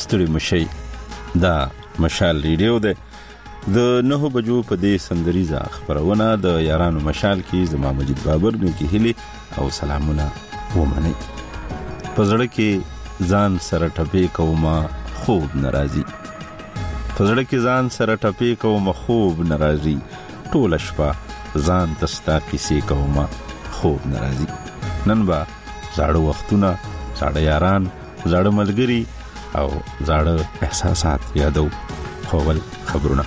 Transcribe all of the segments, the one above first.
ستړي مشي. دا مشال ریډیو ده. د 9 بجو په دې سندریزه خبرونه د یارانو مشال کې زما مجید بابر نیکی هلی او سلامونه ومني. په زړه کې ځان سره ټپې کومه خوب ناراضي. په زړه کې ځان سره ټپې کومه خوب ناراضي. ټول شپه ځان تستا کیسې کومه خوب ناراضي. نن با زاړه وختونه، زاړه یاران، زاړه ملګری او زاړه احساسات یادو. خول خبرونه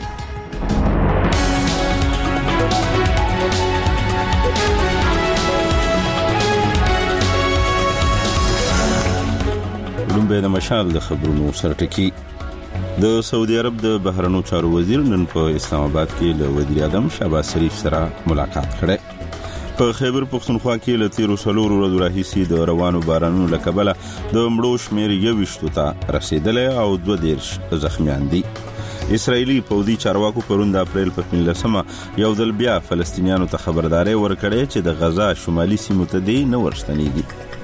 لومبه د مشال د خبرونو سرټکی. د سعودي عرب د بهرنیو چارو وزیر نن په اسلام آباد کې له وزیر اعظم شهباز شریف سره ملاقات کړي. په خیبر پختونخوا کې له 13 ورځې راهیسې د روانو بارانونو له کبله د مړو شمېر 21 ته رسیدلی او 22 زخمیان دي. اسرائیلي پوځي چارواکو پرون د اپریل په 15مه یو ځل بیا فلسطینیانو ته خبرداري ورکړې چې د غزا شمالي سیمو ته دی نه ورستنېږي.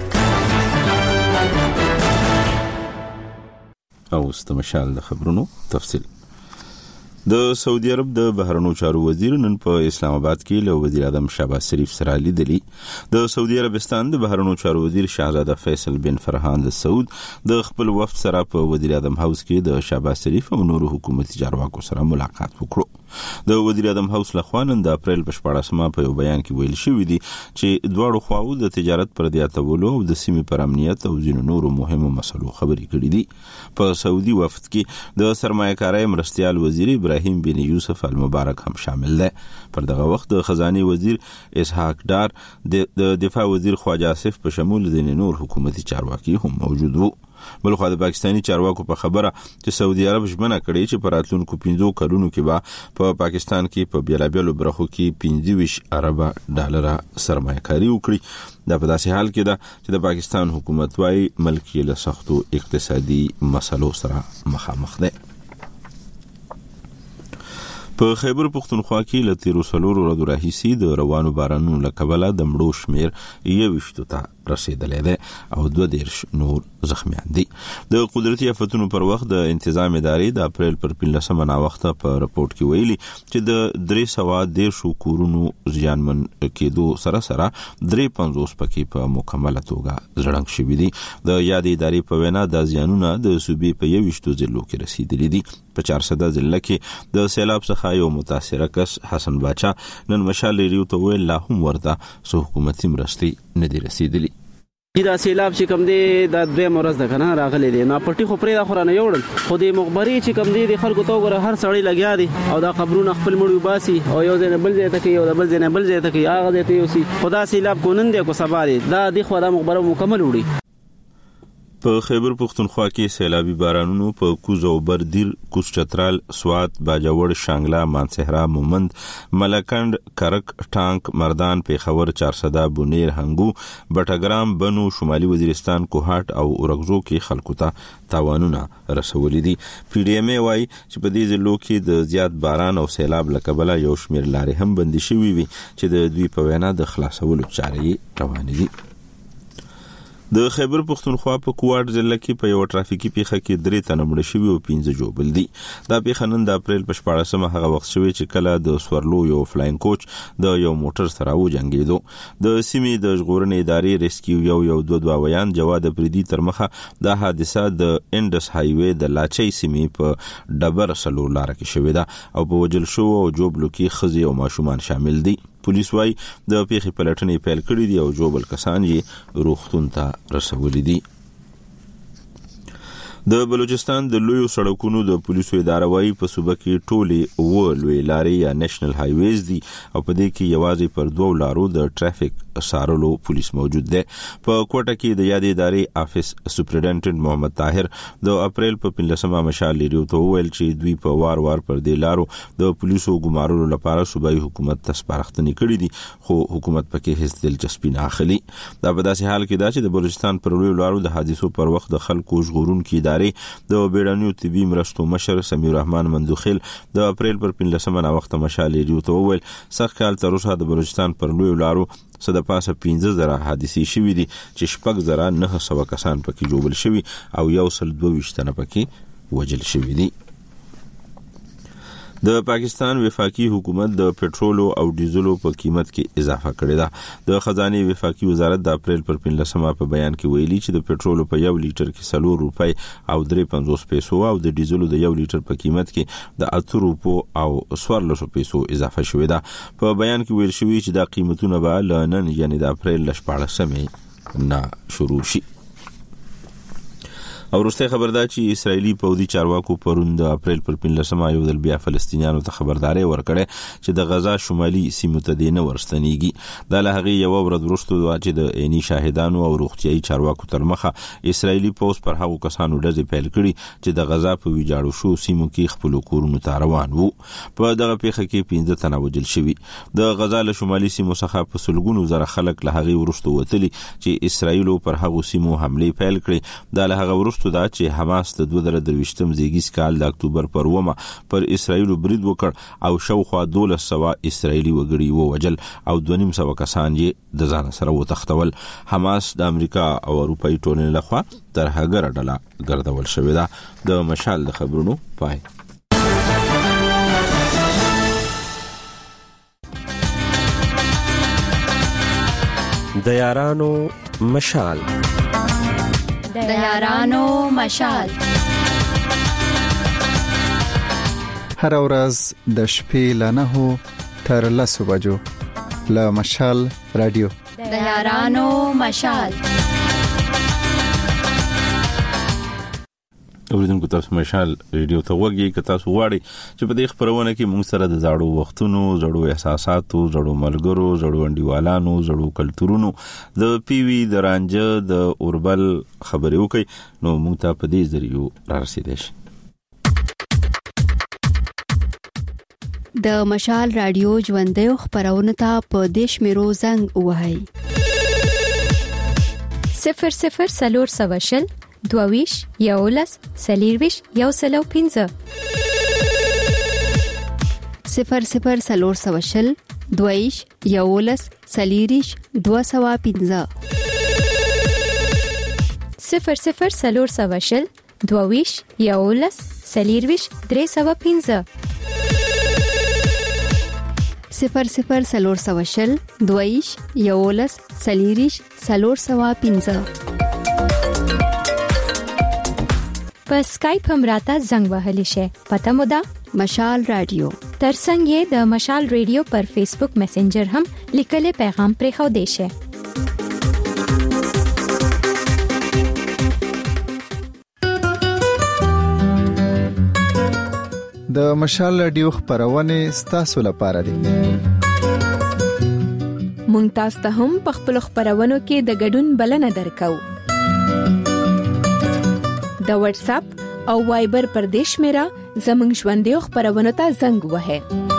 او استمشال د خبرونو تفصیل. د سعودي عرب د بهرنیو چارو وزیر نن په اسلام آباد کې له وزیر اعظم شهباز شریف سره لیدلی. د سعودي عربستان د بهرنیو چارو وزیر شاهزاده فیصل بن فرحان د سعود د خپل وفد سره په وزیر اعظم هاوس کې د شهباز شریف او نورو حکومتي چارواکو سره ملاقات وکړو. د وزیر اعظم هاوس لخوا نن د اپریل په 14مه په یو بیان کې ویل شوی دی چې دواړو خواو د تجارت پر زیاتولو او د سیمې پر امنیت او ځینو نورو مهمو مسلو خبرې کړې دي. په سعودي وفد کې د سرمایه‌کارۍ مرستیال وزیر ابراهیم بن یوسف المبارک هم شامل دی. پر دغه وخت د خزانه وزیر اسحاق ډار، د دفاع وزیر خواجه آصف په شمول د نور حکومتي چارواکي هم موجود وو. بلخو د پاکستاني چارواکو په خبره چې سعودي عرب ژمنه کړې چې په راتلونکو 15 کلونو کې به په پاکستان کې په بیلابیلو برخو کې 25 ارب ډالر سرمایه‌کاري وکړي. دا په داسې حال کې ده چې د پاکستان حکومت وايي ملک یې له سختو اقتصادي مسلو سره مخامخ دی. په خیبر پختونخوا کې له 13 ورځې راهیسې د روانو بارانونو له کبله د مړو شمېر 21 ته رسیدلی دی او 22 نور زخمیان دي. د قدرتي آفتونو پر وخت د انتظام ادارې د اپریل پر 15مه ناوخته په رپورت کې ویلي چې د 313 کورونو زیانمن کېدو سره 350 پکې په مکمله توګه زړنګ شوي دي. د یادې ادارې په وینا د زیانونه د صوبې په 21 ضلعو کې رسیدلي دي. په 400 ضلع کې د سیلاب څخه یو متاثره کس حسن باچا نن مشال ریډیو ته ویل لا هم ورته سو حکومتي مرستې نه دي رسیدلي. دا سیلاب چې کوم دی د دوه مرز د کنه راغلي دي نه پټي خو پرې د خورانه یوړل خو د مخبري چې کوم دی د خلکو ته وګوره هر سړی لګیا دي او دا خبرونه خپل مړی باسي او یو ځای بل ځای ته کوي او بل ځای بل ځای ته کوي هغه ځای ته یو سي خدا سیلاب کو نن دی کو سبا دی دا د خو د مخبره مکمل وړي. په خیبر پختونخوا کې سیلابي بارانونو په کوز او بردیر، کوز چترال، سوات، باجوړ، شانګلا، مانسهرا، مومند، ملکند، کرک، ټانک، مردان، پیښور، 400، بونیر، هنګو، بټګرام، بنو، شمالي وزیرستان، کوهاټ او اورګزو کې خلکو ته تاوانونه رسولي دي. پی ډی ایم ای وايي چې په دې ځلو کې د زیات باران او سیلاب له کبله یو شمېر لارې هم بندي شوي وي چې د دوی په وینا د خلاصولو چارې روانې دي. د خیبر پختونخوا په کوټ ضلع کې په یو ټرافیکي پیښه کې 3 تنه مړ شوي او 15 جوړ دي. دا پیښه نن د اپریل په 14مه هغه وخت شوې چې کله د سورلو یو فلاین کوچ د یو موټر سره وجنګېدو. د سیمې د ژغورنې ادارې ریسکیو یو 22 ویان جواد پریدي تر مخه د حادثه د انډس هایوې د لاچي سیمې په ډبر سلور لار کې شوې ده او په وجل شو او جوبلو کې خزي او ماشومان شامل دي. پولیس وايي د پیښې پلټنې پیل کړې دي او جوبل کسان یې روغتون ته رسولي دي. د بلوچستان د لویو سړکونو د پولیسو اداره وايي په صوبه کې ټولې لوی لارې یا نېشنل هایویز دي او په دې کې یوازې پر 2 لارو د ټرافیک سارلو پولیس موجود دی. په کوټه کې د یادې ادارې افیس سپرډنټنټ محمد طاهر د اپریل په 15مه مشال ریډیو ته وویل چې دوی په وار پر دې لارو د پولیسو ګمارلو لپاره صوبایي حکومت ته سپارښتنې کړې دي خو حکومت پکې هیڅ دلچسپي نه اخلي. دا په داسې حال کې ده چې د بلوچستان پر لویو لارو د حادثو پر وخت د خلکو ژغورونکو ادارې د بیړنیو طبي مرستو مشر سمیع الرحمن مندوخیل د اپریل پر 15 وخت مشال ریډیو ته وویل سخت کال تر اوسه د بلوچستان پر لوی لارو صد پاسه 15,000 حادثې شوې دي چې 6,900 کسان پکې جوړل شوي او 122 تنه پکې وژل شوي دي. د پاکستان وفاقي حکومت د پټرول او ډیزلو په قیمت کې اضافه کړې ده. د خزانه وفاقي وزارت د اپریل پر 15 په بیان کې ویلي چې د پټرول په 1 لیټر کې 4 روپۍ او 3.50 پیسو او د ډیزلو د 1 لیټر په قیمت کې د 8 روپو او 14 پیسو اضافه شوې ده. په بیان کې ویل شوی چې دا قیمتونه به لنن یعنی د اپریل 14 نه شروع شي. او وروسته خبر ده چې اسرایلی پوځي چارواکو پرون د اپریل پر 15 یو ځل بیا فلسطینیانو ته خبرداري ورکړه چې د غزا شمالي سیمو ته د نه ورستنیږي. د لهغه یو ورځ وروسته چې د عیني شاهدانو او روغتيایي چارواکو تر مخه اسرایلی پوځ پر هغو کسانو ډزې پیل کړي چې د غزا په ویجاړو شو سیمو کې خپل کورونو ته روان وو. په دغه پیښه کې 15 تنه وژل شوي. د غزا له شمالي سیمو څخه په سلګونو زره خلک لهغه وروسته وتلي چې اسرایل پر هغو سیمو حمله پیل کړي. د لهغه وروسته دا چې حماس د 2023 زیږیز کال د اکتوبر پر 1 پر اسرایل برید وکړ او شاوخوا 1200 اسرایلی وګړي ووجل او 250 کسان یې د ځان سره وتښتول. حماس د امریکا او اروپאי ټولنې لخوا تر هغه ډله ګرځول شوې ده. د مشال د خبرونو پای. د یارانو مشال د یارانو مشال هر ورځ د شپې له 9 تر 10 بجو له مشال رادیو د یارانو مشال. اوریدونکو تاسو مشال ریډیو ته وګورئ که تاسو غواړئ چې په دې خبرونه کې موږ سره د زړو وختونو، زړو احساساتو، زړو ملګرو، زړو انډیوالانو، زړو کلتورونو د پیوي د رانجه د اوربل خبرې وکړي نو موږ ته په دې ذریعو رارسیدئ شي. د مشال رادیو ژوندۍ خبرونه ته په دیش میرو زنګ وهاي 00 22 یولس سلیرویش یو سلو 15 00 سلور 22 یولس سلیریش 215 00 سلور 22 یولس سلیرویش 315 00 سلور 22 یولس سلیریش 315 په اسکایپ هم راته زنګ وهلی شي. پته مو ده مشال رادیو. ترڅنګ یې د مشال رادیو پر فیسبوک میسنجر هم لیکل پیغام پرې خو دی شي. د مشال رادیو خبرونه ستاسو لپاره دي. مونږ تاسو ته هم په خپل خبرونو کې د ګډون بلنه درکو. د واتس اپ او وایبر پر دیش میرا زمنګ ژوندۍ خبرونه ته زنګ وهه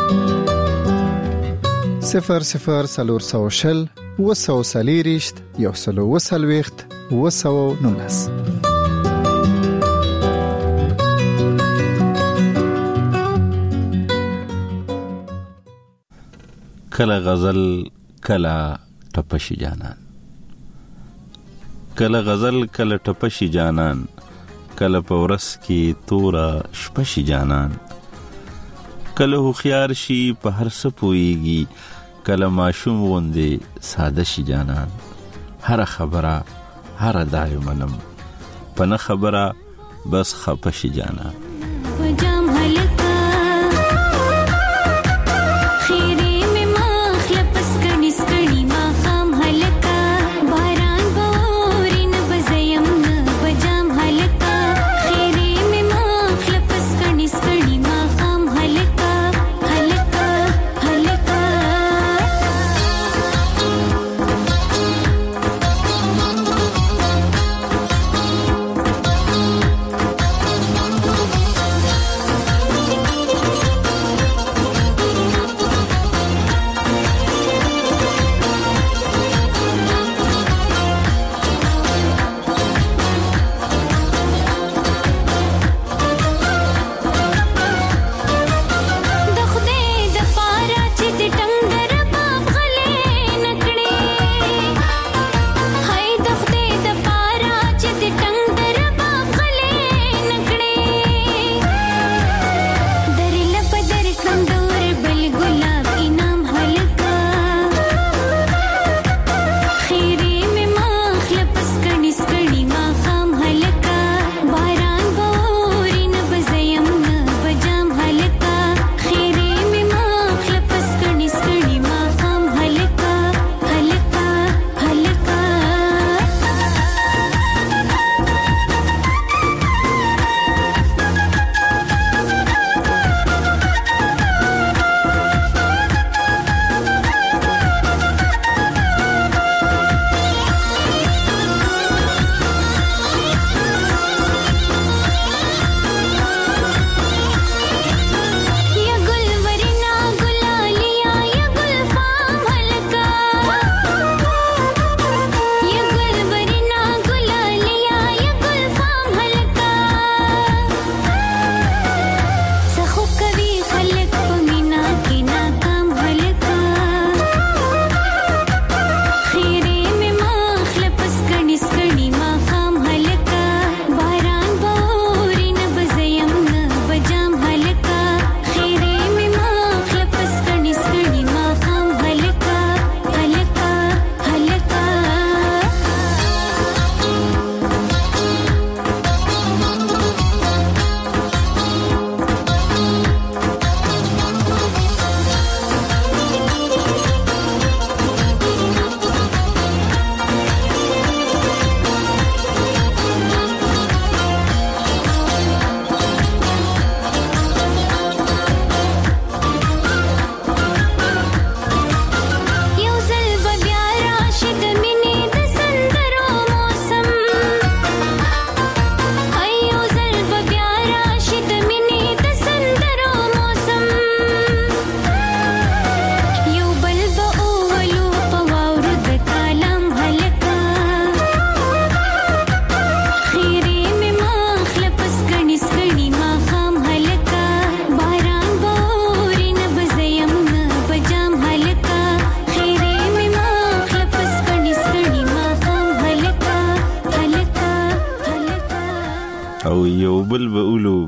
00 سلور 240 یو سلو وسلويخت وسو نونس. کله غزل کله ټپشي جانان، کله غزل کله ټپشي جانان، کله په ورس کې تورا شپشي جانان، کله هوښیار شي په هر څه پوهیږي، کله ماشوم غوندې ساده شي جانان. هر خبره هر دای منم په نه خبره بس خپه شي جانان.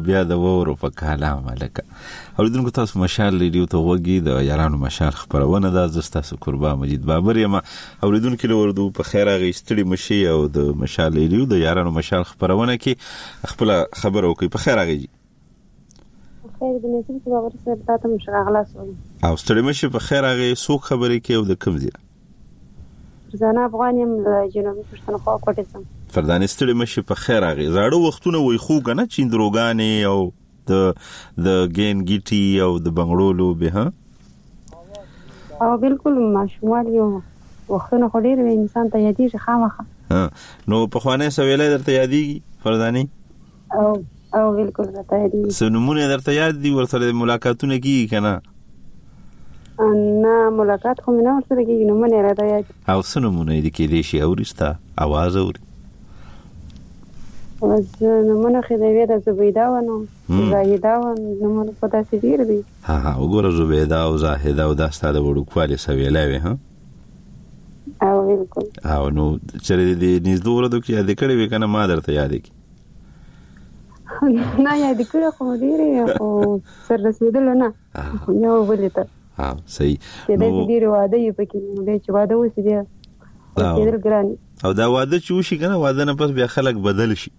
بیا د وورو په کلام لکه اوریدونکو تاسو مشال ریډیو ته وګورئ د یارانو مشال خبرونه د زستاسو قربا مجید بابر یم اوریدونکو له وردو په خیر هغه استړي مشي او د مشال ریډیو د یارانو مشال خبرونه کې خپل خبرو کوي په خیر هغه خیر د نسیم څخه باور سره تاسو مشره خلاص وي او ستړي مشي په خیر هغه سو خبرې کې او د کوم ځای زنه افغانیم له جنوبي پښتونخوا کوټه سم فردانې ستړي مشي په خیر هغه زاړه وختونه وای خو کنه چیندروګانې او د ګین گیټي او د بنگړولو به ها او بالکل ماشومان یو وختونه خو ډیر انسان ته یادېږي خامخا نو په خوانه سویلې درته یادېږي فردانې او بالکل درته یادېږي سنمونه درته یاد دي ورسره ملاقاتونه کیږي کنه نه ملاقات خو نه ورسره کیږي نو مونږ راته یاد او سنمونه دي کې دي شي اورستا आवाज اوري نو مونږ خو د ویدا زبیدا ونو زاهدا ونو مونږ په تاسو ډیر دي ها وګوره زبیدا او زاهدا او دا ستاده وړو کواله سویلې وي ها او بالکل او نو چې دې نږدې ورته کې یاد کړې وي کنه ما درته یاد کی نه یاد کړې خو ډیره او سر رسیدل نه یو ولته صحیح نو د دې واده یې پکې د چې واده وسی دی کېدل ګران او دا واده چې وشي کنه واده نه پس بیا خلک بدل شي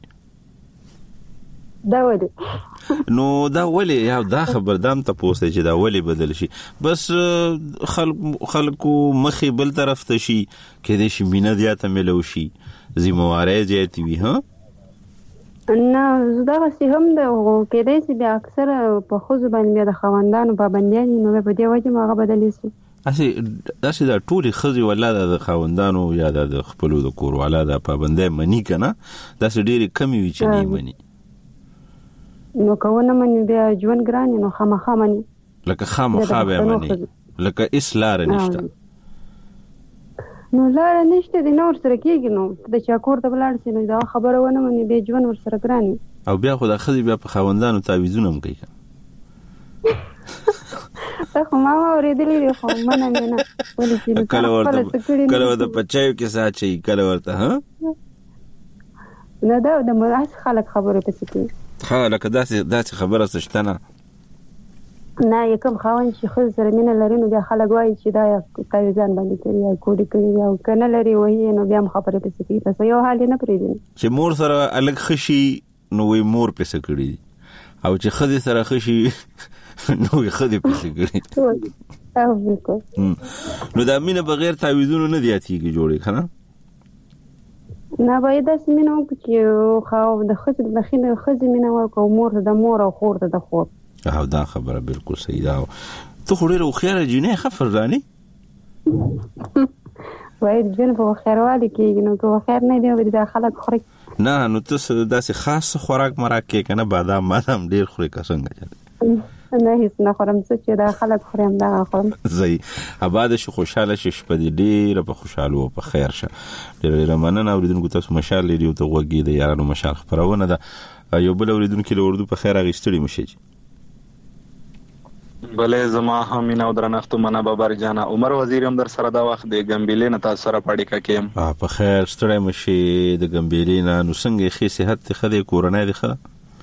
دا واده نو دا ولی یا دا خبردام ته پوسټ چې دا ولی بدل شي بس خلکو مخې بل طرف ته شي کې دې شي مینه زیاته ملو شي ذمہواری زیاتی وي ها نه زدا غسی هم د کېدای شي بیا اکثر په خو زبان بیا د خوندانو پابندیان نو په دې وجه ماغه بدلی شي اسی دا ټولي خزي ولاده د خوندانو یا د خپلو د کور ولاده پابندې منی کنه دا ډېری کمی وی چې نه منی نو کوونه منی بیا ژوند ګران نو خامخا منی لکه خامخا به منی لکه اسلار نشته نو لاره نشته د نور سره کېږي نو د چا کور ته بلاړ شي نو دا خبره ونه مني به ژوند ور سره ګراني او بیا خو د خزي بیا په خوندانو تعویذونه هم کوي خو ما اورېدلې خو منه نه ولې کله ورته پچایو کې ساتي کله ورته ها نه دا د مراس خلک خبره پسې کوي ها لکه داسې خبره ستنه نه یکم خاون چې خو سره مینه لري نو بیا خلک وایي چې دا تعویذان باندې کوي یا کوډي کوي یا کنه لري وایي نو بیا خبره پسې کوي تاسو یو حال نه پریږدي چې مور سره الګ خشي نو وی مور پسې کړی او چې خدي سره خشي نو وی خدي پسې کړی او بالکل نو دا مینه بغیر تعویذونو نه دیاتیږي جوړي کنه نه باید داس مینه وکړي خو د خځې د خینه خځې مینه ورکو مور د مور او خور د خور او دا خبره بالکل صحیح ده ته خو ډېر خو جنې خفر رانی وای جن په خیرواله کې نو کو خیر نه دی دا خلک خوري نه نو ته داسې خاص خوراک مراک کې کنه بادام ډېر خوري څنګه نه هیڅ نه خورم چې دا خلک خورم دا خورم زي آباد شي خوشاله شي شپه ډېر په خوشاله او په خیر شه ډېر مننه اوریدونکو تاسو مشال لري او ته وګورئ د یارانو مشال خبرونه ده یو بل اوریدونکو له اردو په خیر غیستړي مشي بله زما هم نو درنښت منه بابر جانا عمر وزیر هم در سره دا وخت د ګمبیلې نه تاسو سره پړی کېم په خیر ستړی مشي د ګمبیلې نه نو څنګه خې صحت ته خدای کورونه دي ښه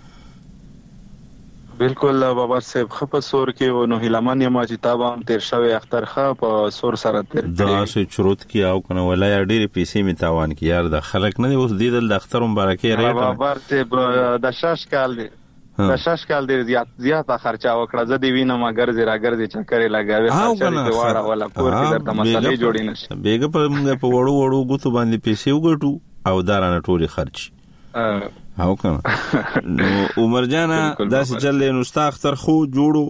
بالکل بابا صاحب خپ سور کې نو هلمن یم چې تابم تیر شوی اختر خپ سور سره تیر دا سه چروت کی او کنه ولای ډېر پیسې می تاوان کی یار د خلک نه اوس دیدل د اختر مبارکي ریټ بابا ته د شاش کال دی د شاش کال ډېر زیات خرچه وکړه زه دی وینم ګرځي را ګرځي چکرې لګاوي خرچه دې واړه ولا کور کې درته مسلې جوړې نشي بیګه په وړو غوتو باندې پیسې وګټو او دارانه ټولي خرچ او کنه نو عمر جانا داسې چلې نو ستا اختر خو جوړو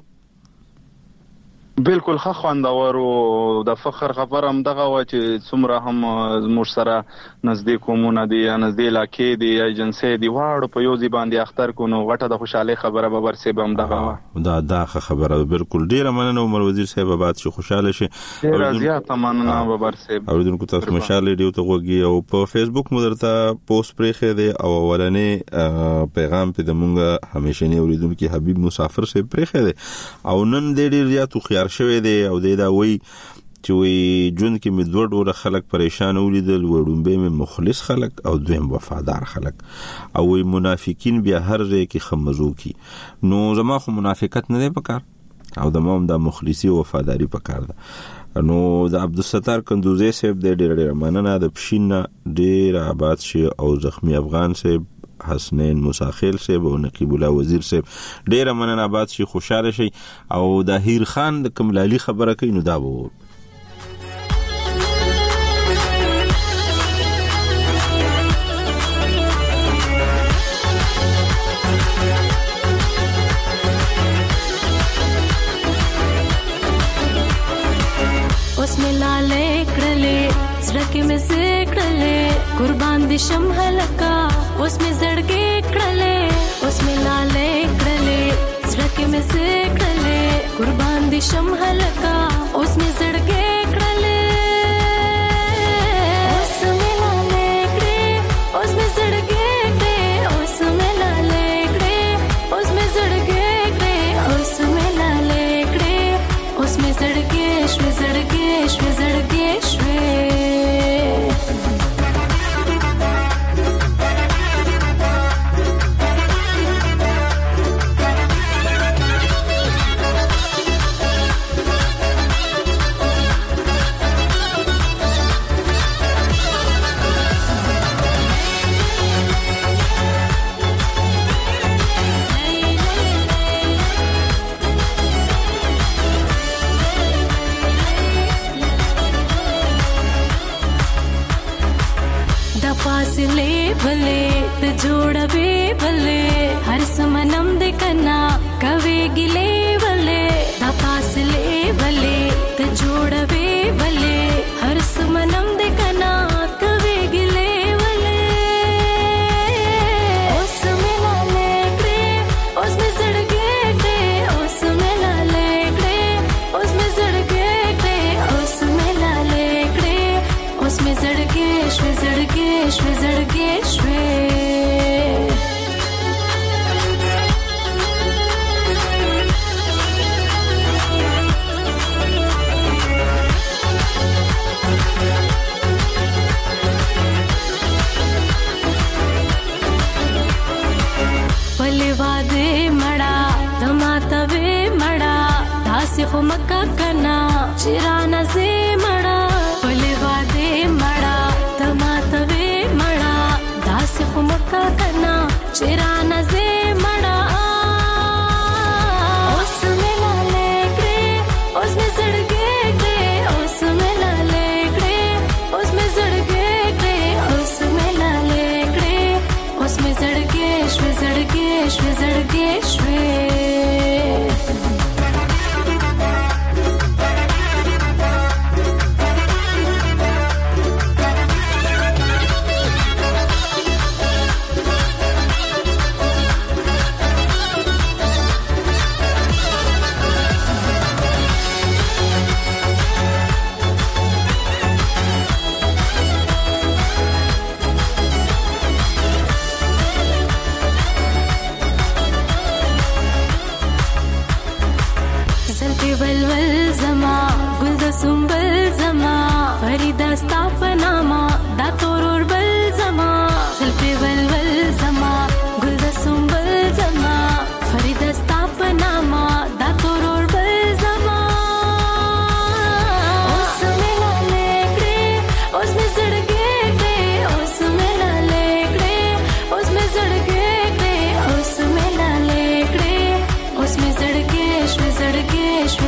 بالکل ښه خوندور او د فخر خبر هم دغه و چې څومره هم موږ سره نزدې کومونه دي یا نزدې علاقې دي یا ایجنسۍ دي واړو په یو ځای باندې اختر کو نو غټه د خوشحالۍ خبره به ورسې به هم دغه دا خبره بالکل ډیره مننه عمر وزیر صاحب آباد شي خوشاله شي ډیره زیاته مننه بابر صاحب اوریدونکو تاسو مشال ډیو ته وګورئ او په فیسبوک مو درته پوسټ پرې دی او اولنې پیغام په دمونګه همیشنی اوریدونکو حبیب مسافر صاحب پرې دی او نن ډیر زیات خو شوی دی او دا وی چې وی ژوند کې مې دوه ډول خلک پریشان ولیدل، وړومبه مې مخلص خلک او دویم وفادار خلک، او وی منافقین بیا هر ځای کې خمزو کی. نو زما خو منافقت نه دی پکار او دموم د مخلصي او وفاداری پکار ده. نو د عبدالستار کندوزی صاحب د ډېر مننه، د پښین ډېر آباد شي، او زخمی افغان صاحب، حسنین مساخیل صاحب او نقیب الله وزیر صاحب ډېر مننه، آباد شي، خوشاله شي. او د هیر خان د کملالی خبره کوي نو دا وو زړه مې سکړلې قربان دي شم هلکا، اوس مې زړګې کړلې، اوس مې لالې کړلې، زړه مې سکړلې قربان دي شم هلکا، اوس مې زړګې کړلې، اوس مې لالې کړې، اوس مې زړګې کړې، اوس مې لالې کړې، اوس مې زړګې کړې، اوس مې لالې کړې، اوس مې زړګې شوې، زړګې شوې، زړګې شوې. فاصله भले त जोड़बे भले हर समनम दे कना कवे गिले भले दा फासले भले त जोड़बे भले हर समनम दे कना कवे गिले भले ओस में लाले करे ओस में सड़के करे ओस में लाले करे ओस में सड़के करे ओस में लाले करे ओस में सड़के शवे सड़के शवे सड़के शवे पले वादे मड़ा धमातवे मड़ा दास हो मक्का कना चिराना से मड़ा पले वादे मड़ा धमातवे मड़ा दास हो मक्का कना चिराना से मड़ा ओस में लाले करे ओस में सड़के करे ओस में लाले करे ओस में सड़के करे ओस में लाले करे ओस में सड़के शवे सड़के शवे सड़के शवे वलवल जमा गुल द सुंबल जमा फरीदा स्थापनामा दा तोरोर बल जमा सल्फे वलवल जमा गुल द सुंबल जमा फरीदा स्थापनामा दा तोरोर बल जमा ओस में लाले करे ओस में सड़के करे ओस में लाले करे ओस में सड़के करे ओस में लाले करे ओस में सड़के शवे सड़के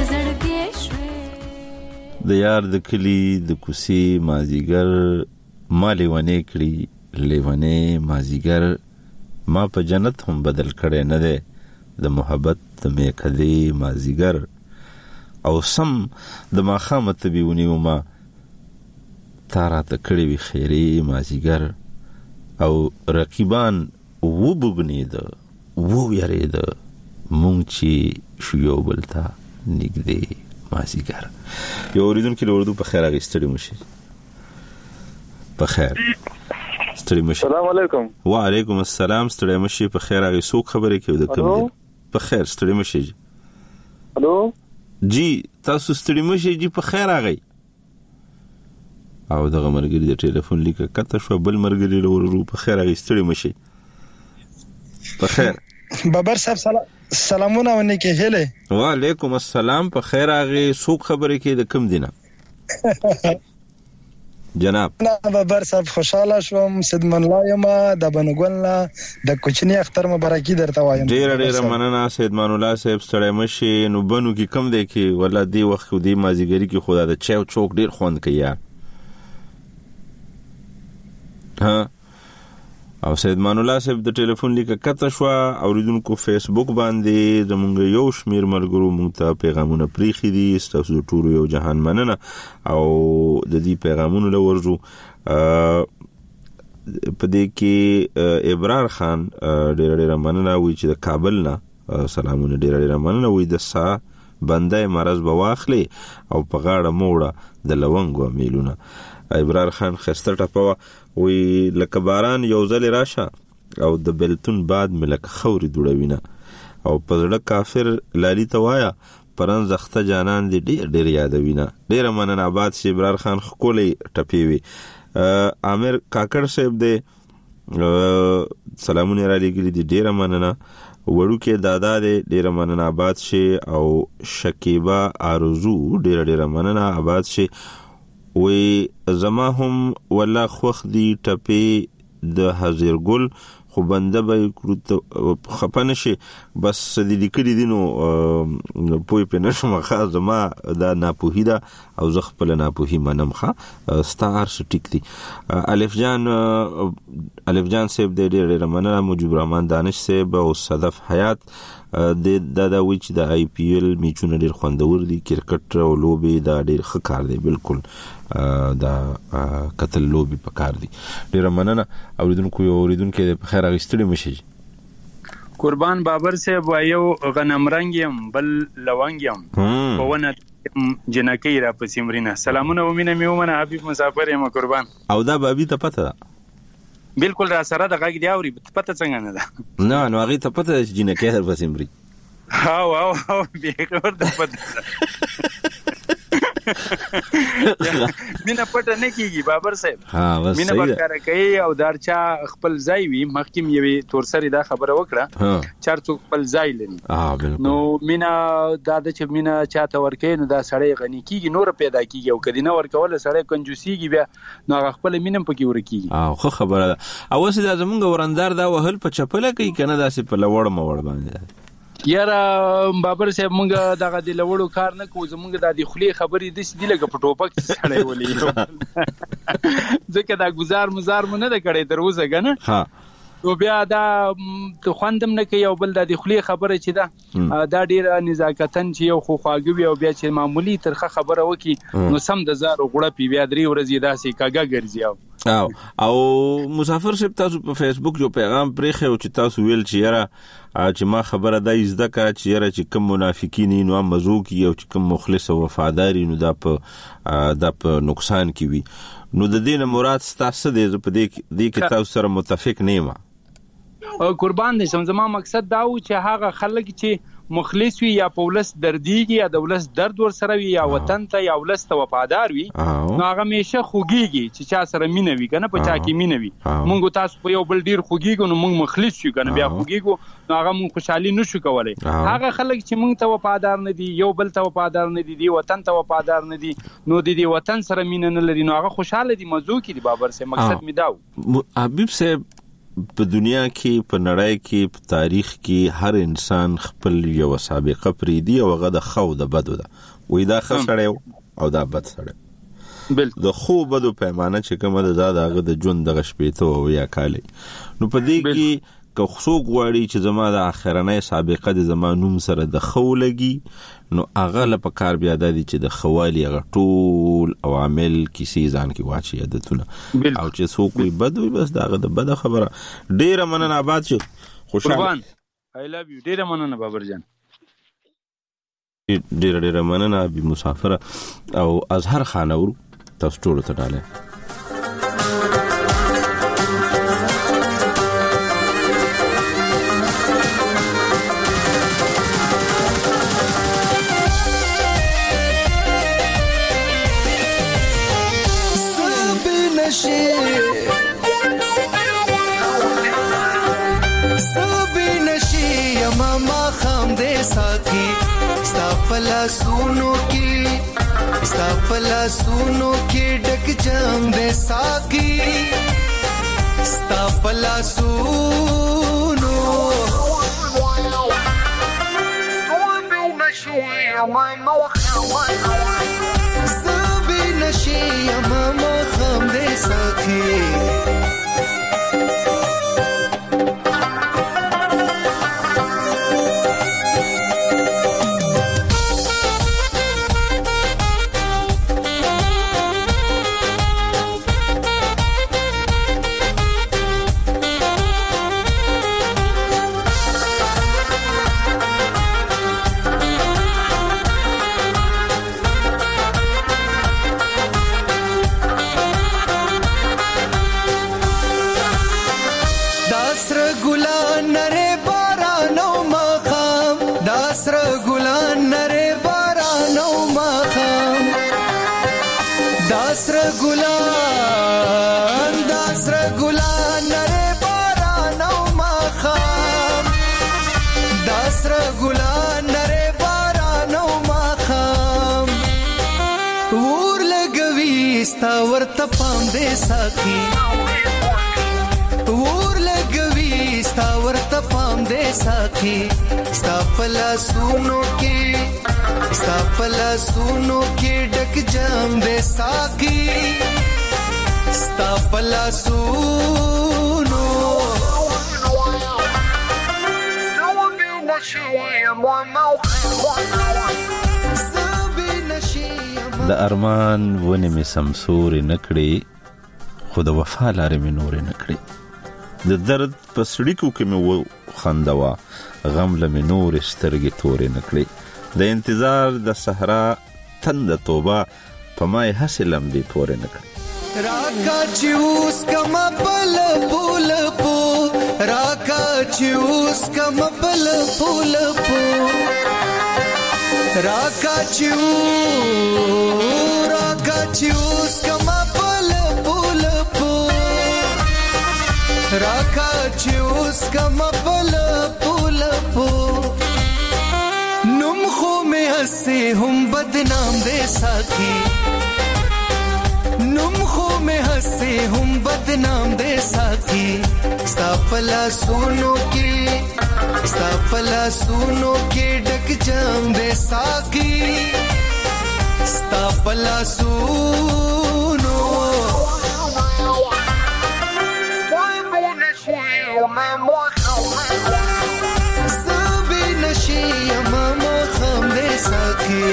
د یار د کلی د کوسی مازیګر ما لیوانې کړي لیوانې مازیګر ما په جنت هم بدل کړي نه ده د محبت د میکدي مازیګر او سم د ماخامه تبيونی وما تارا ته کړي وی خیری مازیګر او رقیبان و بوګنی ده و یری ده مونږ چې شو بلتا نګدي مازیګر یو اوریدونکو له اردو په خیر اغستړي مشي په خیر ستړي مشي. السلام علیکم. وعلیکم السلام. ستړي مشي په خیر اغي څوک خبرې کوي د کوم په خیر ستړي مشي. الو جی تاسو ستړي مشي جی په خیر اغي او دغه مرګري د ټلیفون لیکه کته شو بل مرګري ورو په خیر غیستړي مشي په خیر بابر صاحب سلامونه ونکه هله وعلیکم السلام په خیر هغه سوق خبره کې د کم دینه جناب بابر صاحب خوشاله شوم سیدمن الله یم د بنګولنا د کوچنی اختر مبارکي درته وایم ډیر مننه سیدمان الله صاحب ستړی مشي نو بنو کې کم دی کې ولا دی وخت دی مازیګری کې خدا د چاو چوک ډیر خوند کوي ها او سیدمان الله صاحب د ټلیفون لیکه کته شو اوریدونکو فیسبوک باندې زمونږ یو شمیر مرګرو مونږ ته پیغامونه پریخي دي تاسو ټول یو جهان مننه او د دې پیغامونو لورجو په دې کې ابرار خان ډېر مننه وی چې د کابل نه سلامونه ډېر مننه وی د سا بنده مرز بواخلي او په غاړه موړه د لونګو میلونه ابرار خان خسته ټپوا وی لکه باران یو ځل راشه او د بلتون بعد ملک خوري دوړوینه او پزړه کافر لالی توایا پران زخته جانان دی ډیر یادوینه ډیر مننه آباد سی ابرار خان خولي ټپیوي عامر کاکړ صاحب دی سلامونه را لګی دی ډیر مننه وړو کې دادا دی ډیر مننه آباد شي او شکیبا ارزو ډیر مننه آباد شي وی زما هم ولا خوخ دی ټپی د حاضر ګل خو بنده به خپنه شي بس د لیکلي دینو پوی په نشم خاص زما دا ناپوهیدا او زه خپل ناپوهی منم ښه ستار سټیک دی الف جان صاحب د ډېر مننه مجيب الرحمن دانش صاحب او صدف حیات د دا وچ د آی پی ایل میچونه ډېر خوندور دي کرکټ او لوبي دا ډېر ښه کار دی بالکل دا قتل لوبي په کار دي ډېر مننه اوریدونکو په خیر غستړي مشي قربان بابر صاحب وایو غنم رنگیم بل لونګیم په ونه جنکی را پسیمرینه سلامونه ومنه میومنه حبیب مسافر یم قربان او دا بابي ته پته ده بالکل را سره د غږ دی اوري پته څنګه نه ده نو هغه ته پته جنکی هر پسیمري او به خبر ده پته مینه پټه نه کیږي بابر صاحب مینه وکړه کوي او درچا خپل ځای وي مخکیم یوي تورسری دا خبره وکړه چارڅو خپل ځای لري نو مینه دا د چې مینه چاته ورکې نو دا سړی غنی کیږي نور پیدا کیږي او کدی نه ورکول سړی کنجوسیږي بیا نو خپل مینم پکې ورکیږي خو خبره ده او وسه دا زمونږ ورندار دا وهل په چپله کوي کنه داسې په لوړ موړ باندې یاره بابر صاحب مونږ دغه د لوړو کار نه کوو زمونږ د خولي خبرې د سې لګه په ټوپک سړی ولې ځکه دا گزار مزار مونږ نه کړې دروازه کنه ها او بیا دا خوندم نه کوي او بل د خولي خبره چې دا ډیره نزاکتن چې یو خو خواږي او بیا چې معمولی ترخه خبره وکي نو سم د زار غړه پی بیا درې ورځې داسې کاګه ګرځي او مسافر صاحب تاسو په فیسبوک یو پیغام پرېخه او چې تاسو ویل چې یاره چې ما خبره دا زده کا چې یاره چې کوم منافقین نو مزو کی او چې کوم مخلص او وفاداری نو دا په نقصان کی وي نو د دې نه مراد ستاسو د دې کې تاسو سره متفق نه یم قربان دې سم زما مقصد دا و چې هغه خلک چې مخلص وي یا پولس دردیږي یا دولس درد ور سره وي یا وطن ته یا ولس ته وفادار وي نو هغه همیشه خوګيږي چې چا سره مینه وي کنه په چا کې مینه وي مونږ تاسو په یو بل ډیر خوګيږو نو مونږ مخلص شو کنه بیا خوګيږو نو هغه مونږ خوشحالي نشو کولای هغه خلک چې مونږ ته وفادار نه دي یو بل ته وفادار نه دي وطن ته وفادار نه دي نو د وطن سره مینه نه لري نو هغه خوشاله دي مزو کې دي بابر سه مقصد می داو حبیب صاحب په دنیا کې په نړۍ کې په تاریخ کې هر انسان خپل یو سابقه پری دی او هغه د خو د بدو ده وې دا خسړې او دا بد سړې د خو بدو پیمانه چې کومه ده دا هغه د ژوند د غشپېتو یا کالي نو په دې کې که څوک غواړي چې زما د اخرنۍ سابقه د زمانوم سره د خو لګي نو هغه له کار بیا د دې چې د خوالي هغه ټول عوامل کیسې ځان کې واچي عادتونه او چې څوک وي بدوي بس داغه د بد خبره ډیره مننه آباد شو خوشاله I love you ډیره مننه بابر جان ډیره مننه به مسافر او اظهر خان اور تاسو ټول ته ډاله نشي سبي نشي یما ما خام دې ساتي ستا پلا سونو کې ډک جام دې ساقي ستا پلا سونو سبي نشي یما ما خام دې ساتي ورته پام دې ساقي ور لګوي ستا ورته پام دې ساقي ستا پلا سونو کې ډک جام دې ساقي ستا پلا سونو د ارمان ونې مې سمسورې نکړې خو د وفا لارې مې نورې نکړې د درد په سړیکو کې مې وخندوه غم له مې نورې سترګې تورې نکړې د انتظار د صحرا تند توبه په ما یې هسې لمبې پورې نکړې راکا چې اوس کما بل پول پو راکا چې اوس کما بل پول پو راکا چې اوس کما بل پول پو راکا چې اوس کما بل پول پو نم خو میں ہنسے ہم بدنام دے ساقی نم خو میں ہنسے ہم بدنام دے ساقی ستا پلا سونو کے ڈک جام دے ساقی ستا پلا سونو سبی نشی امام خام دے ساقی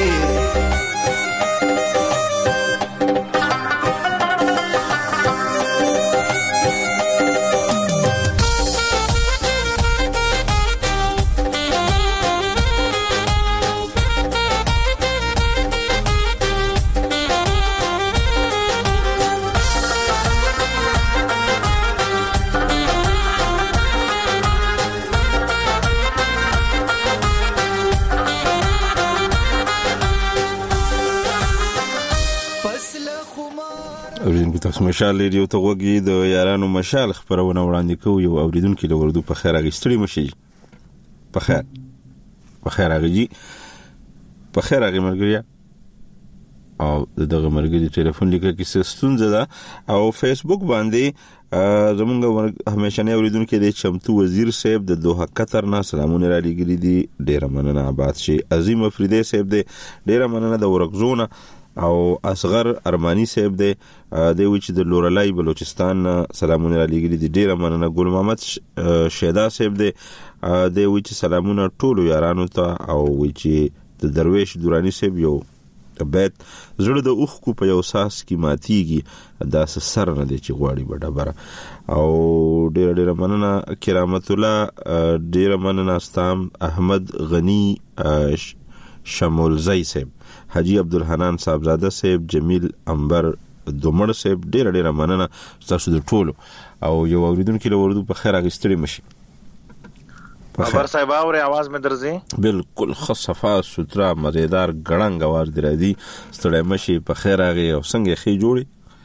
اوریدونکو تاسو مشال ریډیو ته وګورئ د یارانو مشال خبرونه وړاندې کوي یو اوریدونکو له وردو په خیر اغستړي مشي په خیر اغجی په خیر اغه مرګریا او دغه مرګري ټلیفون لیکه کې ستونزه ده او فیسبوک باندې زمونږ همیشنه اوریدونکو د چمتو وزیر صاحب د دوحه قطر نه سلامونه را لګري دي ډیر مننه آباد شي عظیم افریدی صاحب د ډیر مننه د ورکزونه او اصغر ارمانی صاحب دی وی چې د لورلای بلوچستان سلامونه را لګري دي ډیر مننه ګل محمد شیدا صاحب دی وی چې سلامونه ټولو یارانو ته او وی چې د درویش دورانی صاحب یو بیت زړه د اوخ کو په یو ساس کې ماتيږي دا سر نه دی چې غواړي بډبره او ډیر مننه کرامت الله ډیر مننه استام احمد غنی شمولزی صاحب حاجی عبدالحنان صاحبزاده صاحب جمیل انبر دومړ صاحب ډیر مننه تاسو د ټولو او یو اوریدونکو له وردو په خیر اغستړي مشي خبر صاحب اوري आवाज में درځي بالکل خصفا سترا مزیدار ګړنګ आवाज درځي ستړی مشي په خیر اغه او څنګه خې جوړي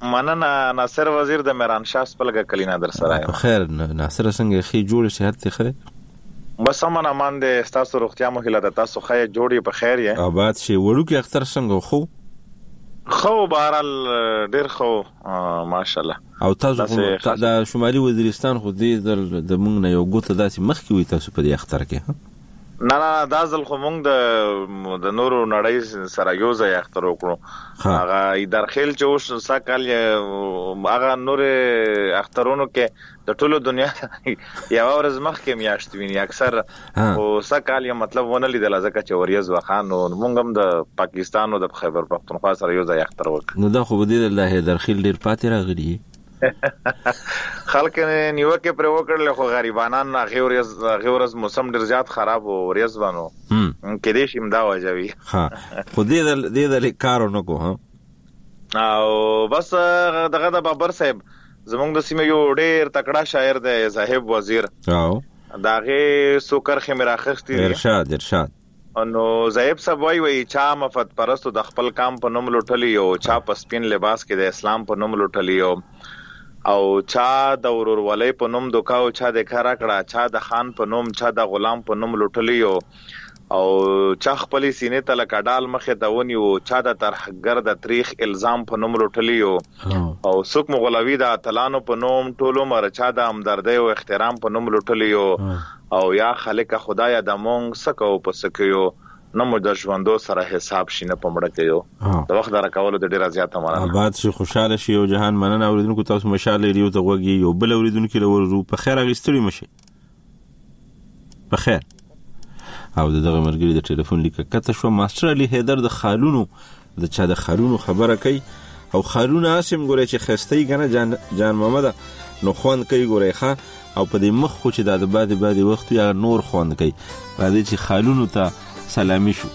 مننه ناصر وزیر د میران شاه سپلګه کلینا در سره یم. خیر ناصر څنګه خې جوړ صحت ته خې؟ بس امن امان د تاسو روغتیا مو هیله ده، تاسو خې جوړی په خیر یې. آباد شي وړو کې اختر څنګه خو بهرال ډیر خو ماشاءالله. او تاسو د شمالي وزیرستان خو دې د مونږ نه یو ګوته داسې مخ کې وي تاسو په دې اختر کې؟ نه دا ځل خو مونږ د نورو نړۍ سره یو ځای اختر وکړو. هغه درخیل چې اوس سکل هغه نور اخترونو کې د ټولو دنیا یو ورځ مخ کې میاشت ویني اکثر او سکل یو مطلب ونه لیدل ځکه چې وریز وخان او مونږ هم د پاکستان او د خیبر پختونخوا سره یو ځای اختر وکړو. نو دا خو دې الله درخیل ډیر پاتې راغلی خلک نیوکه پر وکړل خو غریبانان غیورز موسم ډیر زیات خراب او ریزوانو کې دې شیم دا وجوي. ها خو دې د کارو نه کو او بس دغه د بابر صاحب زمونږ د سیمه یو ډیر تکړه شاعر دی صاحب وزیر او داغه سوکر خمر اخستی ارشاد نو زاهب صاحب وای چا مفت پرستو د خپل کام په نوم لټلی او چا په سپین لباس کې د اسلام په نوم لټلی او چا د ورورولۍ په نوم دوکاو چا د کارا کړه چا د خان په نوم چا د غلام په نوم لټلی او چا خپل سینې ته لکه ډال مخه دونی او چا د ترحګر د تاریخ الزام په نوم لټلی او څوک مغلوی د اتلانو په نوم ټولو مر چا د همدردی او احترام په نوم لټلی او یا خالق خدای د مونږ سکو په سکیو نو مو د ژوندو سره حساب شینه پمړه کيو د وخت راکولو د ډیر زیاته مننه. آباد شي خوشاله شي او جهان مننه اوریدونکو تاسو مشال لري او ته وګي یو بل اوریدونکو ورو په خیر غستړي مشي په خیر. او دغه مرګري د ټلیفون لیکه کته شو ماستر علي حیدر د خالونو د چا د خالونو خبره کوي او خالونه اسیم ګوري چې خستۍ کنه جان محمد نو خوان کوي ګوري ښا او په دې مخ خو چې د بعد وخت یا نور خوان کوي راځي چې خالونو ته سلامی شو.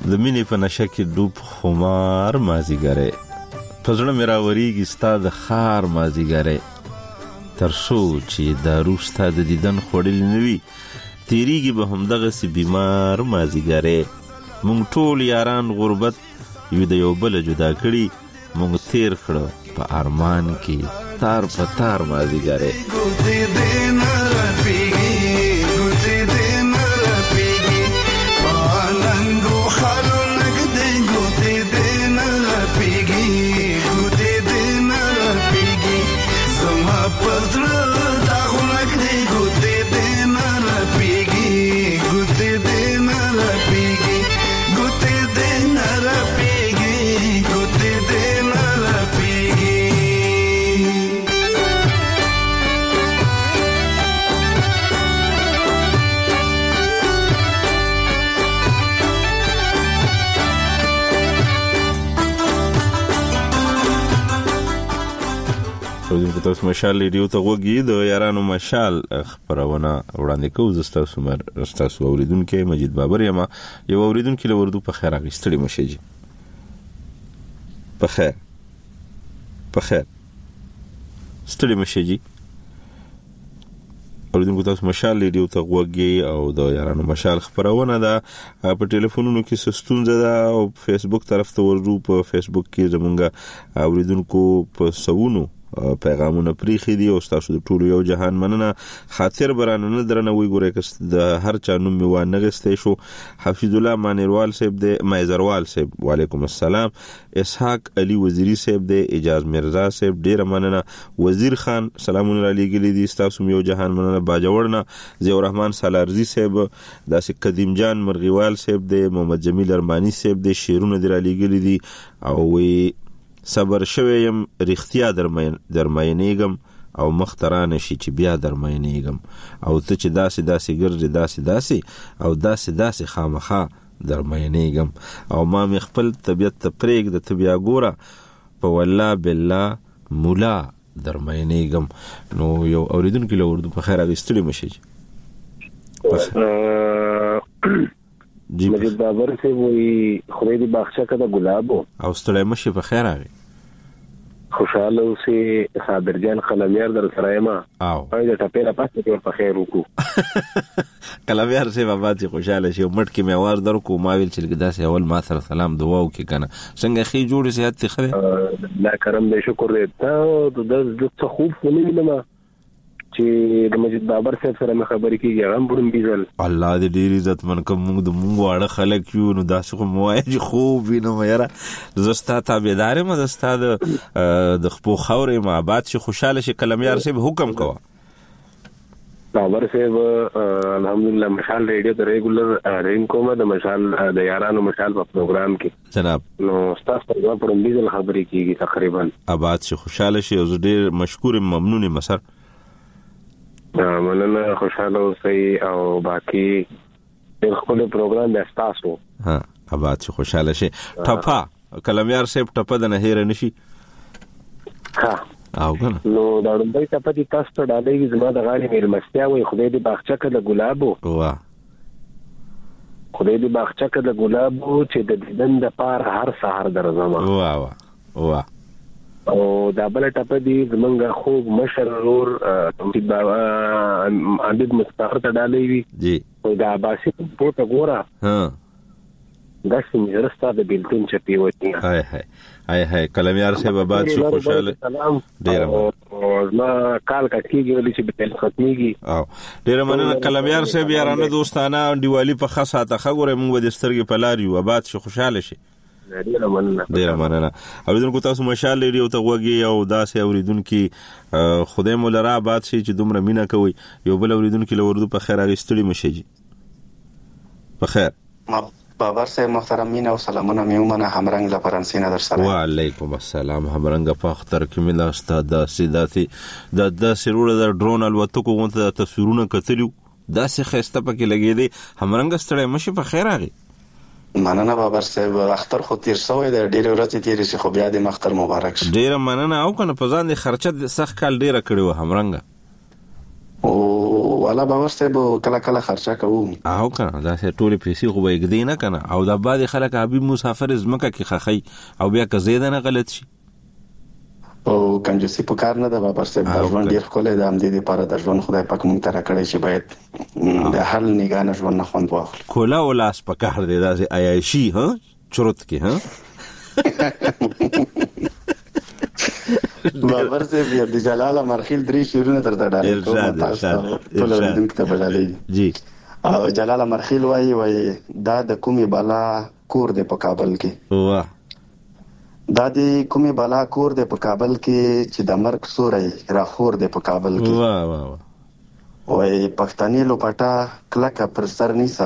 د مینې په نشه کې ډوب خمار مازیګری په زړه مې راورېږي ستا د ښار مازیګری تر څو چې دارو ستا د دیدن خوړلې نه وي تېرېږي به همدغسې بیمار مازیګری مونږ ټول یاران غربت یو د یو بله جدا کړي مونږ تیر کړه په ارمان کې تار په تار مازیګری تاسو مشال ریډیو ته وګورئ د یارانو مشال خبرونه وړاندې کوم زستاسو اوریدونکو مجید بابر یم یو اوریدونکو له وردو په خیر اغستړي مشجي په خیر ستړي مشجي اوریدونکو تاسو مشال ریډیو ته وګورئ او د یارانو مشال خبرونه ده په ټلیفونونو کې سستونزه ده او فیسبوک طرف ته ورو په فیسبوک کې زمونږ اوریدونکو په سوونو پیغامونه پریخي دي او تاسو د ټولو یو جهان مننه خاطر برانه نه درنه وی ګوره کس د هر چا نوم می و نغسته شو حفیظ الله مانیروال صاحب د مایزروال صاحب وعلیکم السلام اسحاق علي وزیری صاحب د اجاز مرزا صاحب ډیر مننه وزیر خان سلامونه علیګلی دي تاسو یو جهان مننه باجوړنه زیور رحمان سالارزی صاحب داسې قدیم جان مرغیوال صاحب د محمد جمیل ارمانی صاحب د شیرونه در علیګلی دي او وی صبر شویم رښتیا درمینېږم او مخترانه شي چې بیا درمینېږم او ته چې داسې ګرځې داسې او داسې خامخا درمینېږم او ما مې خپل طبیعت ته پرېږده ته بیا ګوره په والله بالله مولا درمینېږم نو یو اوریدونکو له اردو په خیر اغستړي مشي مجید بابر سے وہی خریدی باغچہ کا گلاب ہو او ستړی مشي په خیر راغی خوشاله اوسې صابر جان قلمیار در سره ما او دا ټپه پاسه ته په خیر وکړو قلمیار سے بابا چې خوشاله شي مټ کې مې आवाज درکو ما ویل چې داسې اول ما سره سلام دعا وکي کنه څنګه خې جوړ صحت ته خره لا کرم دې شکر دې ته د څه خوب ونی ما چې د مجید بابر صاحب سره مې خبرې کیږي هم برم بیزل الله دې ډیر عزت من کوم موږ د موږ واړه خلک یو نو داسې خو موایج خوب وینم یاره زستا تابعدار ما زستا د خپل خورې ما بعد چې خوشاله شي قلمیار صاحب حکم کوه بابر صاحب الحمدلله مشال ریډیو ته ریګولر رینګ کومه د مشال د یارانو مشال په پروګرام کې جناب نو تاسو ته برم بیزل خبرې کیږي تقریبا آباد شي خوشاله شي او ډیر مشکور ممنون مسر مننه خوشاله اوسئ او باقی د خپل پروګرام د تاسو ها آباد شي خوشاله شي ټپه کلمیار صاحب ټپه د نه هیر نشي ها او کنه نو دا ډېر ټپه دي تاسو ته ډالۍ زما د غاړې مېل مستیا وي خدای دې باغچه کې د ګلابو واه خدای دې باغچه کې د ګلابو چې د دیدن د پار هر سحر درځم واه او دا بل ټپه دي زمونږ خوب مشر رور چې بابا عبد مستعار ته ډالۍ وي جی او دا باسي په تو ګورا ها دا څنګه رستا د بلتون چپی وتی هاي کلمیار صاحب آباد شي خوشاله ډیر او ما کال کټیږي ولې چې په ختميږي او ډیر مننه کلمیار صاحب یارانه دوستانه دیوالی په خاصه ته خبره موږ د سترګې په لاري و آباد شي خوشاله شي ډیر مننه اوریدونکو تاسو مشال لري او ته وګي او داسې اوریدونکو خدای مولا آباد شي چې دومره مینا کوي یو بل اوریدونکو له وردو په خیر اغستړي مشي په خیر بابر صاحب محترمین او سلامونه میومنه همرنګ له فرانسې در سره وعلیکم السلام همرنګ په اختر کې ملا استاد سیداتي د سرور د ډرون الوتکو غونته تصویرونه کتلیو داسې خسته پکې لګې دي همرنګ ستړی مشي په خیر راغی مننه بابر صاحب اختر خو تیر شوی د ډیر ورځې تیر شي خو بیا د اختر مبارک شه ډیر مننه او کنه په ځان د خرچه د سخت کال ډیر کړو همرنګ او والا باور صاحب کله کله خرچه کوو او کنه دا ټول پیسې خو به یګدې نه کنه او دا بعد خلک حبیب مسافر زمکه کې خخی او بیا که زیاده نه غلط شي او کنجوسی په کار نه ده بابا صاحب د ژوند ډیر خلک د امدې لپاره د ژوند خدای پاک مونږ ته راکړی چې باید د هر نگاه نه ژوند نه خوند واخلو کولا ولاس په کار دی دا عیاشي ها چرت کې ها بابر صاحب د جلال مرخیل درې شیرونه تر ډاله ټول ورته کتاب لالي جی او جلال مرخیل وای دا د کومي بالا کور دی په کابل کې واه دا د کومي بالا کور دی په کابل کې چې د مرګ سوري راخور دی په کابل کې واه واه وای پښتني لوپټا کلکه پر سر نیسا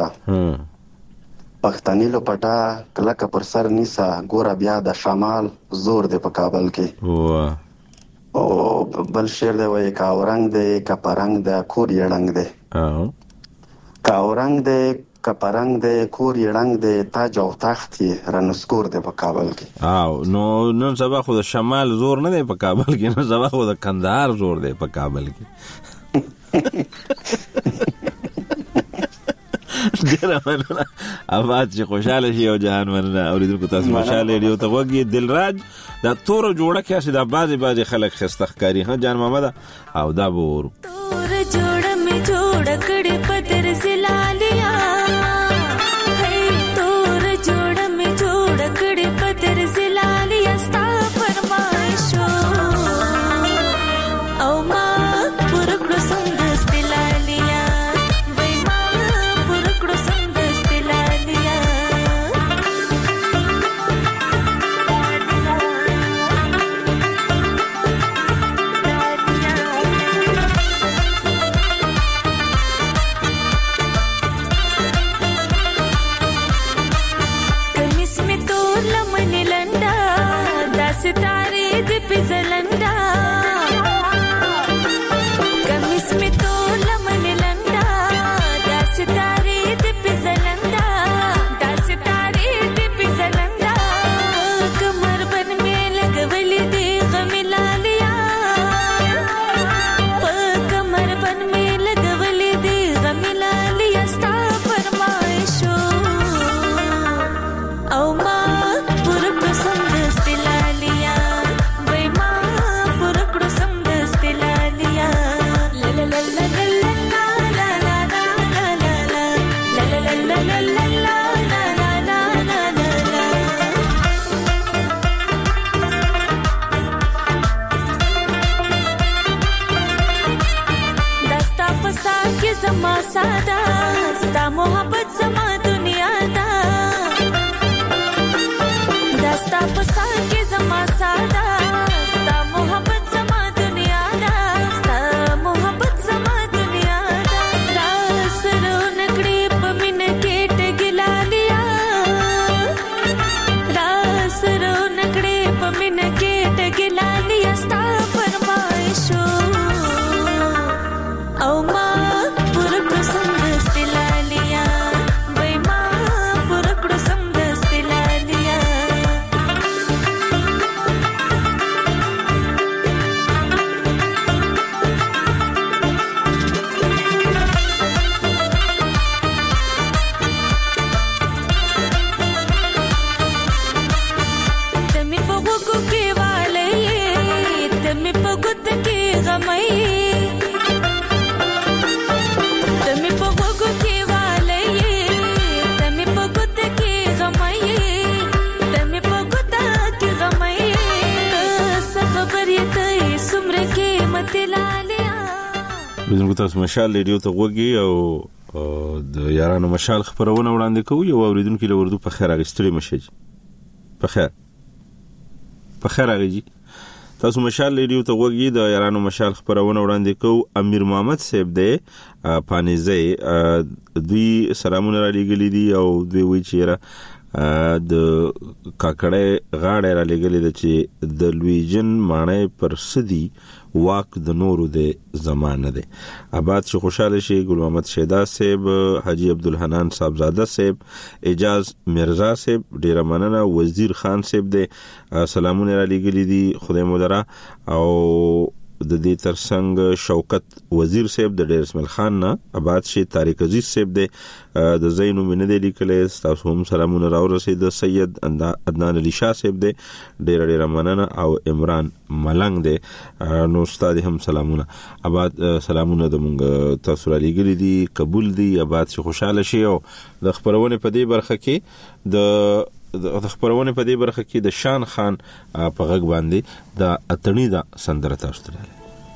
پښتني لوپټا کلکه پر سر نیسا ګور بیا د شمال زور دی په کابل کې واه او بل شعر دی وای کا اورنګ دی کا پرنګ دی کور یړنګ دی کا اورنګ دی کپرنګ د کور یړنګ د تاج او تخت رنسکور د په کابل کې او نو سبا خو د شمال زور نه دی په کابل کې نو سبا خو د کندهار زور دی په کابل کې ډیره مننه آباد چې خوشاله شي او جهان مننه اوریدونکو تاسو مشال ریډیو ته وګورئ دلراج دا تور جوړه کې چې دا بعضي خلک خستخکاری ها جان محمد او دا بور تور جوړه می جوړ کړي پدر زلالیا تور جوړه می جوړ کړي پدر زلالیا ستا فرمایشو او ما پر کړو څنګه استلالیا وای ما پر کړو څنګه استلالیا सितारे दीप जलंदा कमिस में तो लमन लंदा दा सितारे दीप जलंदा दा सितारे दीप जलंदा कमर बन में लगवली दे गमिला लिया कमर बन में लगवली दे गमिला लिया स्ता फरमाइशो औ मा पुरक संग زما ساده ستا محبت زما دنیا دا دستا پسا کې زما ساده ستا محبت زما دنیا دا ستا محبت زما دنیا دا راسرو نکړې په مين کې ټګلا لیا راسرو نکړې په مين کې ټګلا لیا ستا فرمایشو او ما بزرګ تاسو مشال ریډیو ته وګورئ او د یارانو مشال خبرونه وړاندې کوي او اوریدونکو له وردو په خیر اغستړي مشي په خیر اغیږي تاسو مشال ریډیو ته وګورئ د یارانو مشال خبرونه وړاندې کوي امیر محمد صاحب دی پانیزه دوی سلامونه را لګلې دي او دوی وی چیرې د کاکړې غاړه را لګلې ده چې د لویجن مانې پر سدي واک د نورو د زمانه ده آباد شي خوشاله شي ګل محمد شیدا صاحب حاجی عبدالحنان صاحبزاده صاحب اجاز مرزا صاحب ډیر مننه وزیر خان صاحب ده سلامونه را لګلې دي خدای مو درا او د دې ترڅنګ شوکت وزیر صاحب د ډیر اسماعیل خان نه آباد شي طارق عزیز صاحب د زینو من د لیکلې تاسو هم سلامونه راورسید سید عدنان علي شاه صاحب د ډیر مننه او عمران ملنګ د نو استاد هم سلامونه آباد سلامونه د مونږ تاسو را لګری دي قبول دي آباد شي خوشاله شي او د خبرونه په دې برخه کې د خبرونه په دې برخه کې د شان خان په غږ باندې د اتنی دا سندره تاسو ته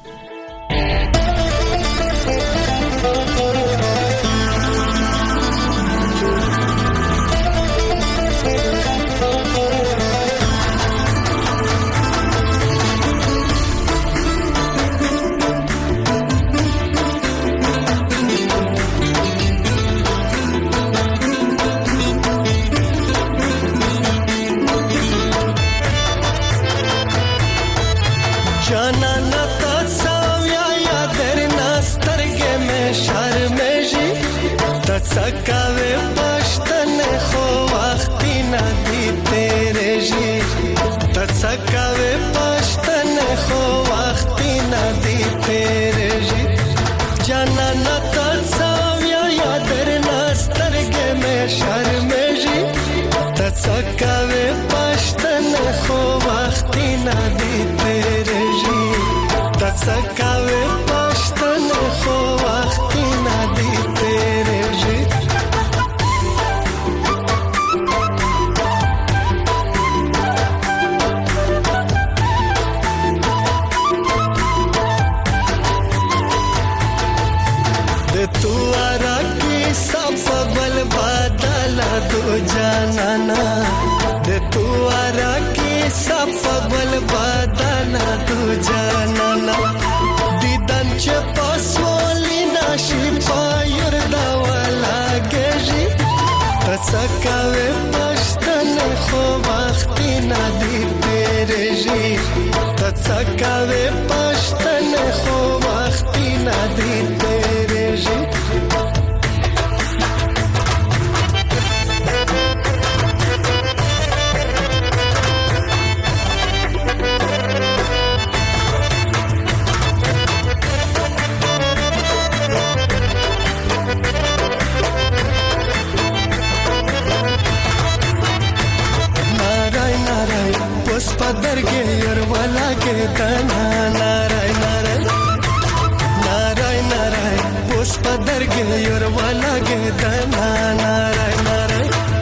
سکاوي پښتن خو وخت نه دی تیرې جی تسکاوي پښتن خو وخت نه دی تیرې جی جانان تاسویا یاد رنسترګې مې شرمې جی تسکاوي پښتن خو وخت نه دی تیرې جی تسکاوي پښتن خو وخت نه دی تیرې جانانا د توارا کې صفبل بدانا تو جانانا دیدن چې پاسولي ناشي پایر دا ولا گژي تسکاوي پښتن خو وخت نه دی تیرې جی تسکاوي پښتن خو وخت نه دی تیرې جی درګې ير ولا کې دنا نارای نارای نارای نارای اوس په درګې ير ولا کې دنا نارای نارای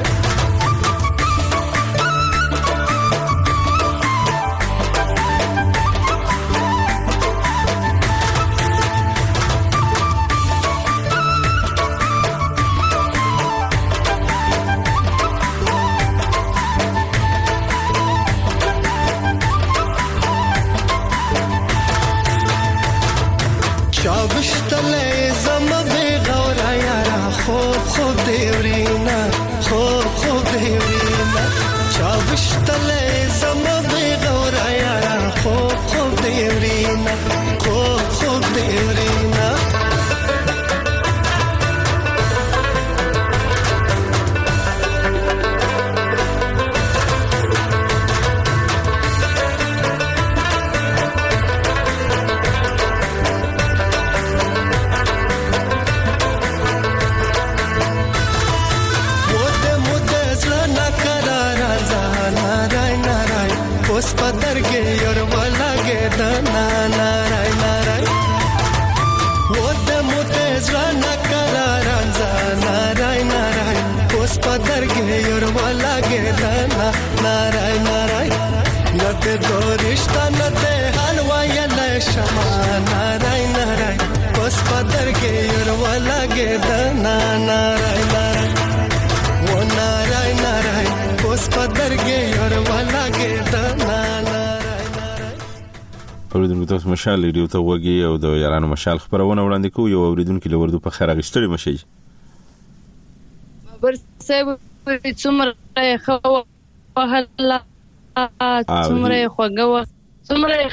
اوریدونکو تاسو مشال ریډیو ته وګي او د یارانو مشال خبرونه وړاندې کوي او اوریدونکو له وردو په خیر غشتري مشي بر سیب څومره خو وهلا څومره خوګو څومره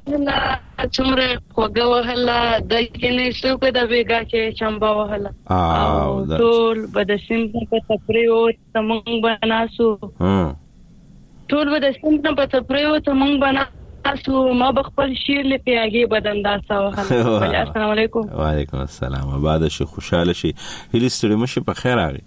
خوګو وهلا د کینې شو کو د بیګا کې چمبا وهلا او ټول بدسیم په تپریو تمنګ بناسو ټول بدسیم په تپریو تمنګ بنا تاسو ما بخپل شیر لپاره اگه بدن داسا وخاله. السلام علیکم. وعلیکم السلام. بعد شي خوشاله شي هلي ستړي مشي په خیر راغی.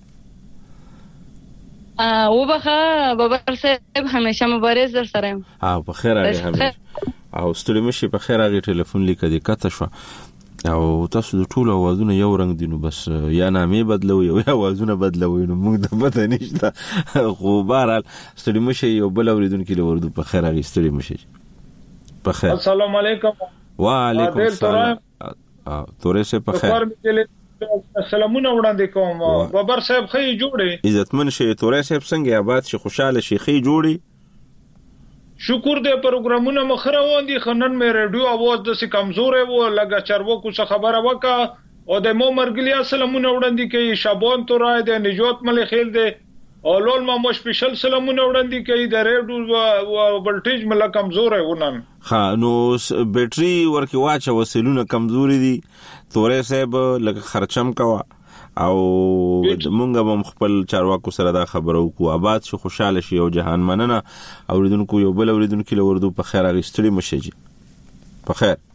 وبخه بابر صاحب همیشه مبارز در سره یم. په خیر راغی همیشه. او ستړي مشي په خیر راغی. ټلیفون لیکه دې کته شو او تاسو د ټولو اوازونه یو رنگ دي، نو بس یا نامې بدلوي یا اوازونه بدلوي، نو موږ د پته نشته. خو بهرحال ستړي مشي یو بل اوریدونکو له وردو په خیر راغی. ستړي مشي په خیر. السلام علیکم. وعلیکم السلام. تورې سه په خیر. سلامونه وړاندې کوم. بابر صاحب خې جوړې عزتمن شي. تورې صاحب څنګه آباد شي خوشاله شي خې جوړي. شکر دې پروګرامونه مخره وندي. خنن مې رادیو आवाज د سي کمزورې و لګا چرواکو څه خبره وکا او د مو مرګلیا سلامونه وړاندې کوي. شابان تورای د نجات مل خیل دې او لول ما مو سپیشل سلامونه وړاندې کوي. د ریډیو ولټیج مل کمزورې ونن. ها نو بیټری ورکی واچ وسیلونه کمزوري دي. تورې صاحب لکه خرچم کوا او مونږه هم خپل چارواکو سره دا خبرو کو. آباد شي خوشاله شي او جهان مننه. اوریدونکو یو بل اوریدونکو له وردو په خیر اغستړي مشي جی. په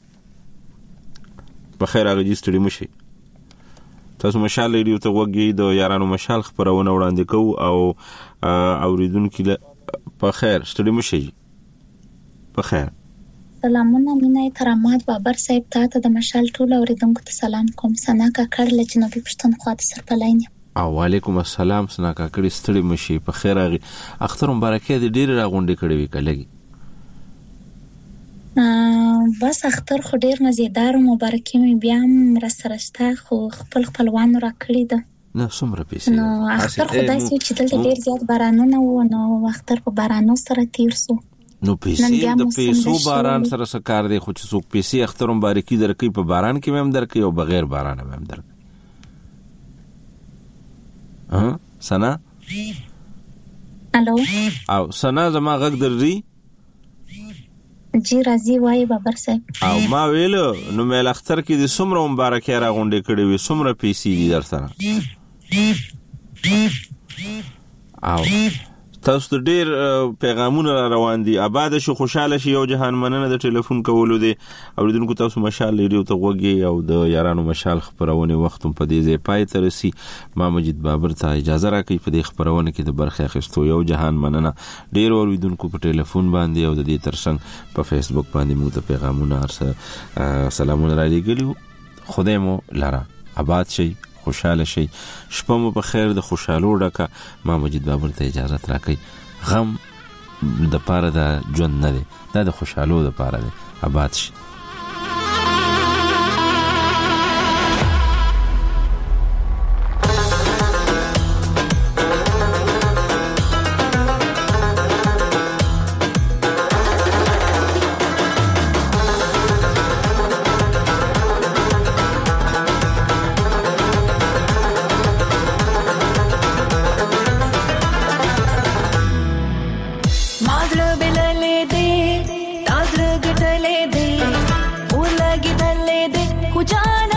خیر اغستړي مشي. تاسو مشال لري ته وګي د یارانو مشال خبرونه وړاندې کو او اوریدونکو له په خیر ستړي مشي جی. په خیر. سلامونه مینه احترامات بابر صاحب ته د مشال ټول اوریدونکو ته سلام کوم. سنا کاکړ له جنوبي پښتونخوا ته سرپلاین. وعلیکم السلام. سنا کاکړ ستړي مشي په خیر راغی. اختر مبارکي دې ډیر راغونډې کړې وی کلهږي. بس اختر خو ډیر مزیدار مبارکي مې بیا هم را سرهسته خو خپلوان را کړی ده. نه څومره پیسې نو اختر خدای سي چې دلته ډیر زیات بارانونه و نو اختر په بارانو سره تیر سو. نو پیسې د پیسو باران سره سکار دی. خو چې څوک پیسې اختر مبارکي درکې په باران کې هم درکې او بغیر باران هم درکې. سنا الو او سنا زما غږ درځي جی راځي وای بابر صاحب. او ما ویل نو مې اختر کې د سمره مبارکي راغونډې کړې وي. سمره پیسې دي در سره. او تاسو ډیر پیغامونه روان دي. آباد شي خوشاله شي او جهان مننه د ټلیفون کولو دي. اوریدونکو تاسو مشال لري ته وګي او د یارانو مشال خبرونه وخت په دې ځای پای ته رسي. ما مجید بابر ته اجازه راکړي په دې خبرونه کې د برخه اخیستو. یو جهان مننه ډیر اوریدونکو په ټلیفون باندې او د دې ترڅنګ په فیسبوک باندې مو ته پیغامونه سلامونه را لګیلو. خدای مو لاره آباد شي خوشاله شي. شپه مو په خیر د خوشالو ډکه. ما مجید بابر ته اجازه راکړي. غم د پاره د ژوند نه دی، دا د خوشالو د پاره دی. آباد شي. जान